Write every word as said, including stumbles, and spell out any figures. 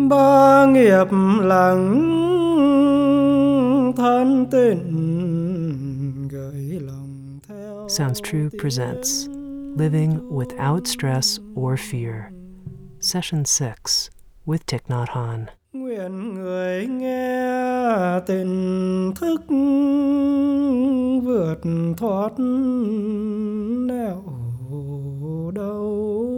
ba nghiệp lặng thân tình gửi lòng theo. Sounds True presents Living Without Stress or Fear, Session six with Thich Nhat Hanh. Nguyện người nghe tình thức vượt thoát nẻo đau.